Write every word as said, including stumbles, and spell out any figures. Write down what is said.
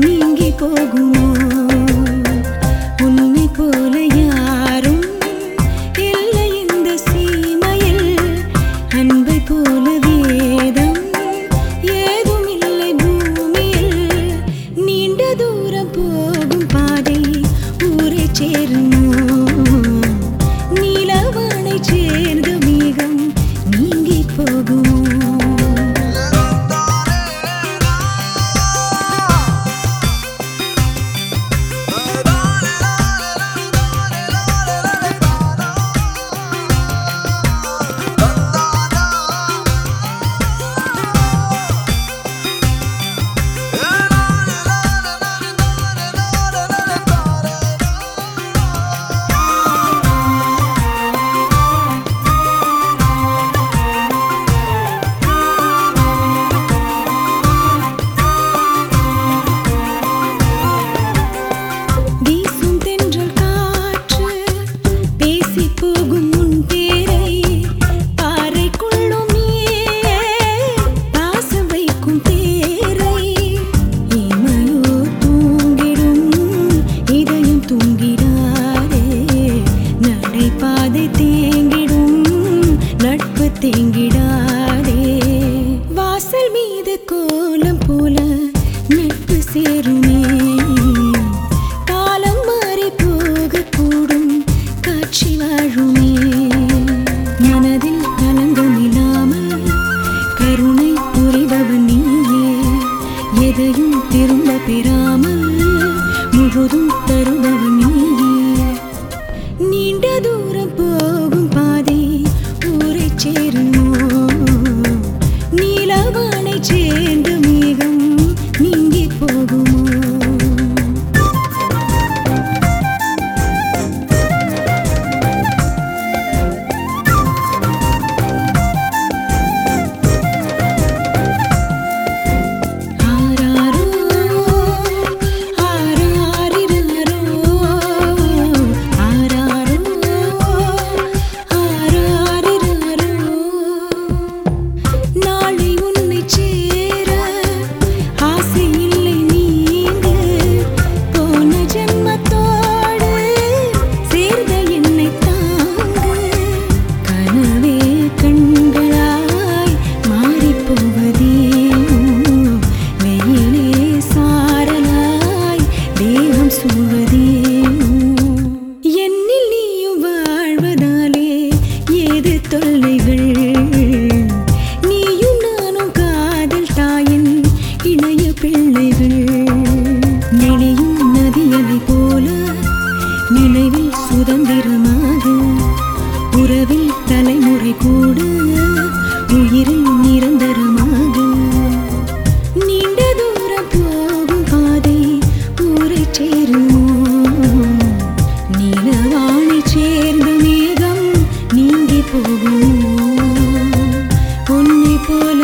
நீங்கி போகுமோ? உன்னை போல யாரும் இல்லை இந்த சீமையில். அன்பை போல வேதம் ஏதும் இல்லை பூமியில். நீண்ட தூரம் போகும் பாதை ஊரை சேருமோ? நீலவானை சேர்ந்த மேகம் நீங்கி போகுமோ? தேங்கிடாதே வாசல் மீது கோலம் போல நட்பு சேருமே. காலம் மாறி போக கூடும் காட்சி வாழுமே. மனதில் கலங்கம் இல்லாமல் கருணை புரிபவன் நீயே. எதையும் திரும்ப பெறாமல் முழுதும் தருபவன் நீயே. நீண்ட தூரம் போகும் பாதை ஊரை சேருமோ? நீலவானை சேர்ந்த மேகம் நீங்கி போகுமோ? என்னில் நீயும் வாழ்வதாலே ஏது தொல்லைகள்? நீயும் நானும் காதல் தாயின் இணைய பிள்ளைகள். நெளியும் நதியலை போல நினைவில் சுதந்திரமாக உறவில் தலைமுறை கூட உயிரில் நிரந்தரமாக. நீண்ட தூரம் போகும் பாதை ஊரை சேருமோ? நீலவானை சேர்ந்த மேகம் நீங்கி போகுமோ? உன்னை போல